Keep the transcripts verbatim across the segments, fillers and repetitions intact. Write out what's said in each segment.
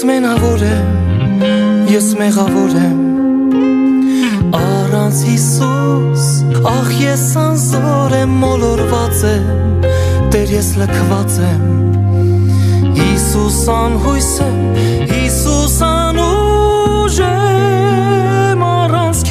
մենավոր եմ, ես մեղավոր եմ, առանց Հիսուս, ախ ես անզոր եմ, մոլորված եմ, Տեր ես լքված եմ, Հիսուս անհույս եմ, Հիսուս անուժ եմ, առանց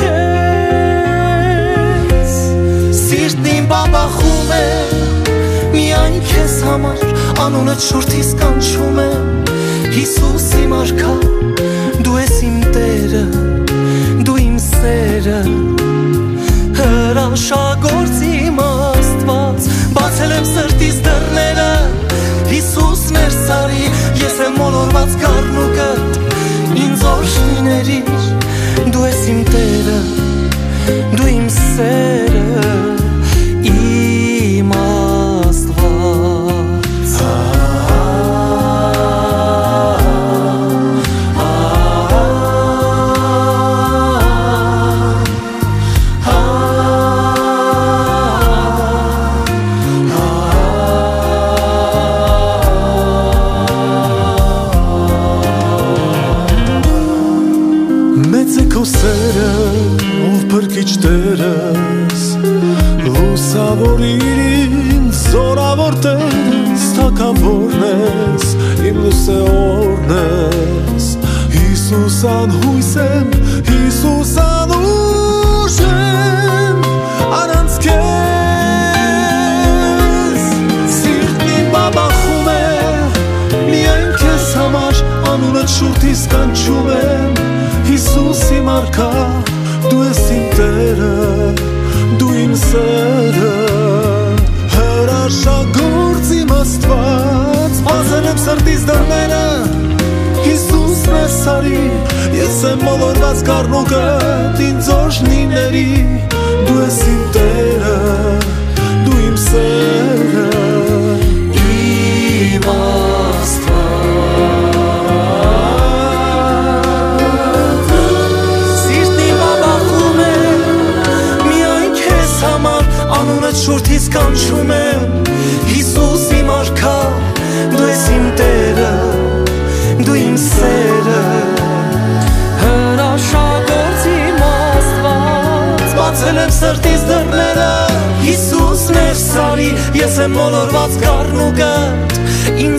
քեզ, սիրտն իմ բաբախում է, միայն քեզ համար, անունդ շուրթիս կանչում եմ, Հիսուս իմ արքա, դու ես իմ Տերը, դու իմ սերը, հրաշագործ իմ Աստված, բացել եմ սրտիս դռները, Հիսուս ներս արի, ես եմ մոլորված գառնուկդ, ինձ օրհներիր, դու ես իմ Տերը, դու իմ սերը, իմ Աստված. Ով փրկիչ Տերս, լուսավորիր ինձ, զորավոր Տերս, թագավորն ես, իմ լուսեորն ես, Հիսուս անհույս եմ, Հիսուս անուժ եմ, առանց քեզ, սիրտն իմ բաբախում է, միայն քեզ համար, անունդ շուրթիս կանչում եմ, Հիսուս իմ արքա, դու ես իմ Տերը, դու իմ սերը, հրաշագործ իմ Աստված, բացել եմ սրտիս դռները, Հիսուս ներս արի, ես եմ մոլորված գառնուկդ, ինձ օրհնիների, դու ես իմ Տերը, դու իմ սերը, իմ Աստված. Անունդ շուրթիս կանչում եմ, Հիսուս իմ արքա, դու ես իմ Տերը, դու իմ սերը, հրաշագործ իմ Աստված, բացել եմ սրտիս դռները, Հիսուս ներս արի, ես եմ մոլորված գառնուկդ,